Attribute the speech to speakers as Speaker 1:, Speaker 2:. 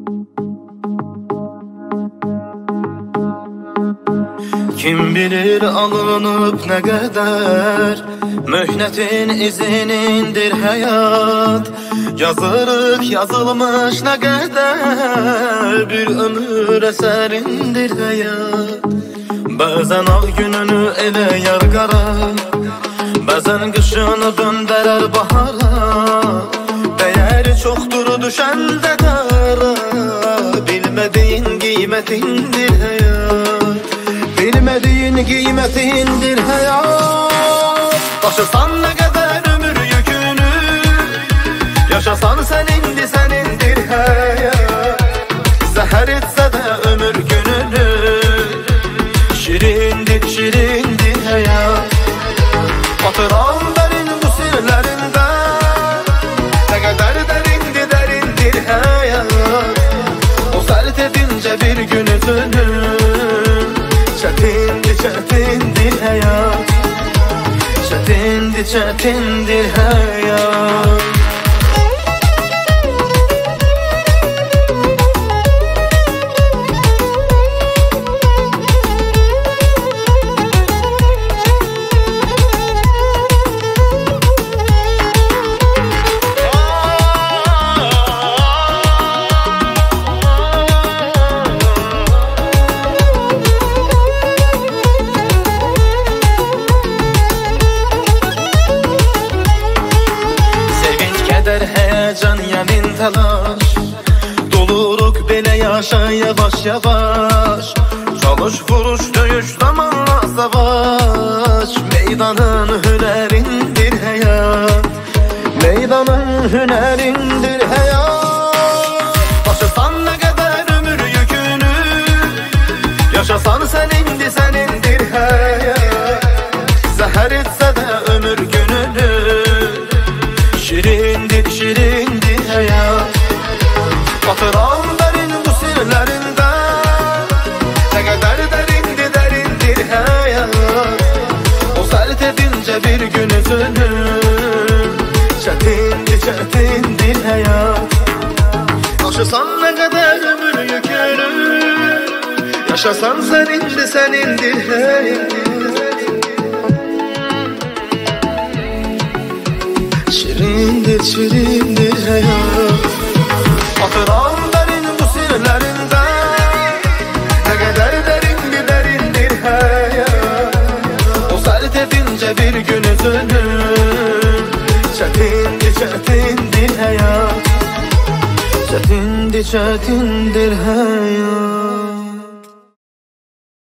Speaker 1: Kim bilir alınıp ne kadar mühnetin izinindir hayat. Yazılık yazılmış ne kadar bir ömür eserindir hayat. Bazen al gününü ele yargara, bazen kışını döndürür bahara. Değeri çoktur düşende dara, bilmediğin kıymetindir hayat. Bilmediğin kıymetindir hayat. Taşısan ne kadar ömür yükünü, yaşasan senindir hayat. Zehir etse de ömür gününü, şirindir hayat. Batıran derin bu sirlerinde, ne kadar derindir hayat. O sert edince bir gün üzünü, çetindir hayat. Çetindir hayat. Heyecan yemin telaş, doluruk bile yaşa yavaş yavaş. Çalış vuruş döyüş zamanla savaş. Meydanın hünerindir hayat. Meydanın hünerindir hayat. Taşısan ne kadar ömür yükünü, yaşasan senindir hayat. Zehir etse de ömür gününü, şirindir hayat. Batıran derin bu sirlerinde, ne kadar derindir hayat. O sert edince bir gün üzünü, çetindir hayat. Taşısan ne kadar ömür yükünü, yaşasan senindir hayat. Şirindir hayat. Batıran derin bu sirlerinde, ne kadar derindir hayat. O sert edince bir gün üzünü, çetindir hayat. Çetindir hayat.